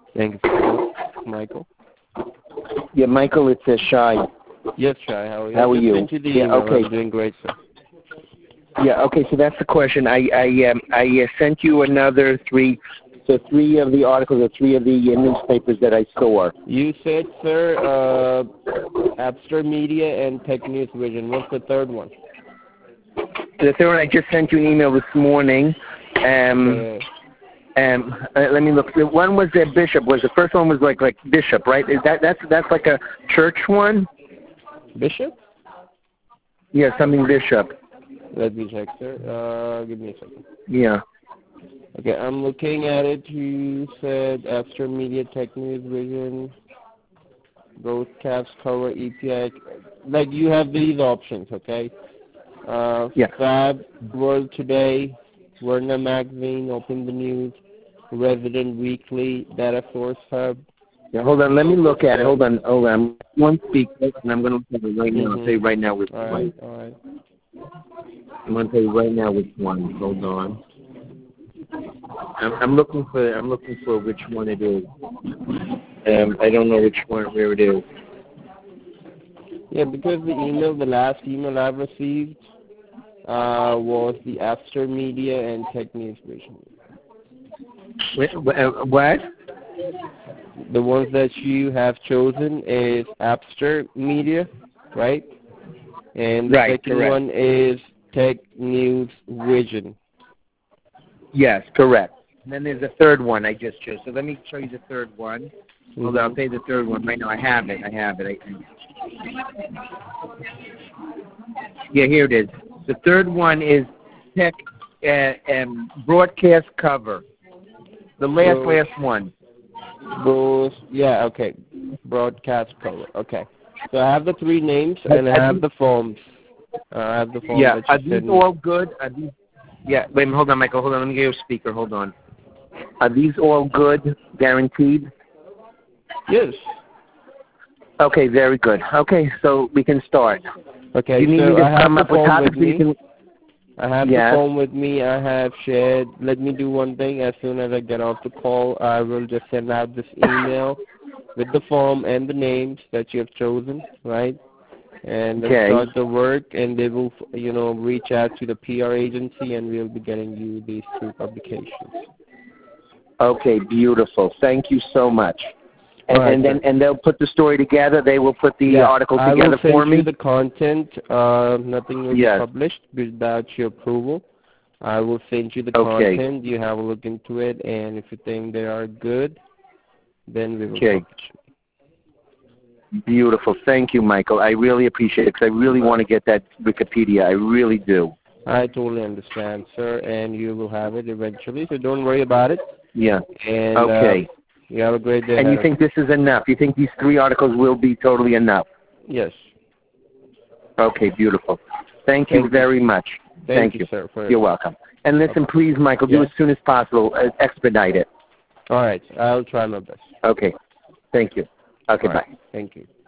Thank you for calling. Michael. Yeah, Michael, it's Shai. Yes, Shai. How are you? How are you? Sent you the email. Okay. I'm doing great, sir. Yeah, okay, so that's the question. I sent you another three of the articles or three of the newspapers that I saw. You said, sir, Abster Media and Tech News Vision. What's the third one? The third one, I just sent you an email this morning. Let me look. The one was Bishop. The first one was like Bishop, right? Is that's like a church one? Bishop? Yeah, something Bishop. Let me check, sir. Give me a second. Yeah. Okay, I'm looking at it. You said Abster Media, Tech News Vision, Broadcast Cover, EPI. Like, you have these options, okay? Yeah. Fab, World Today, Werner Magazine, Open the News, Resident Weekly, Data Source Hub. Yeah, hold on. Let me look at it. Hold on. One speaker, and I'm going to look at it right now. I'll tell you right now which one. All right. I'm going to tell you right now which one. Hold on. I'm looking for which one it is. I don't know where it is. Yeah, because the last email I've received was the Abster Media and Tech News Vision. What? The ones that you have chosen is Abster Media, right? And the second one is Tech News Vision. Yes, correct. And then there's a third one I just chose. So let me show you the third one. Mm-hmm. Hold on, I'll say the third one right now. I have it. Yeah, here it is. The third one is Tech Broadcast Cover. The last one. Yeah, okay. Broadcast Cover. Okay. So I have the three names and I have the forms. Yeah, are these all good? Yeah, wait, hold on, Michael. Hold on, let me get your speaker. Hold on. Are these all good, guaranteed? Yes. Okay, very good. Okay, so we can start. Okay, you need so me to I have come the up with form topics with me. you can... I have the form with me. I have shared. Let me do one thing. As soon as I get off the call, I will just send out this email with the form and the names that you have chosen, right? And they'll start the work, and they will, reach out to the PR agency, and we'll be getting you these two publications. Okay, beautiful. Thank you so much. And they'll put the story together. They will put the article together for me. I will send you the content. Nothing will be published without your approval. I will send you the content. You have a look into it, and if you think they are good, then we will publish it. Beautiful. Thank you, Michael. I really appreciate it because I really want to get that Wikipedia. I really do. I totally understand, sir, and you will have it eventually, so don't worry about it. Yeah. And, you have a great day. And you think this is enough? You think these three articles will be totally enough? Yes. Okay, beautiful. Thank you very much. Thank you, sir. You're welcome. And listen, please, Michael, do as soon as possible. Expedite it. All right. I'll try my best. Okay. Thank you. Okay, bye. Thank you.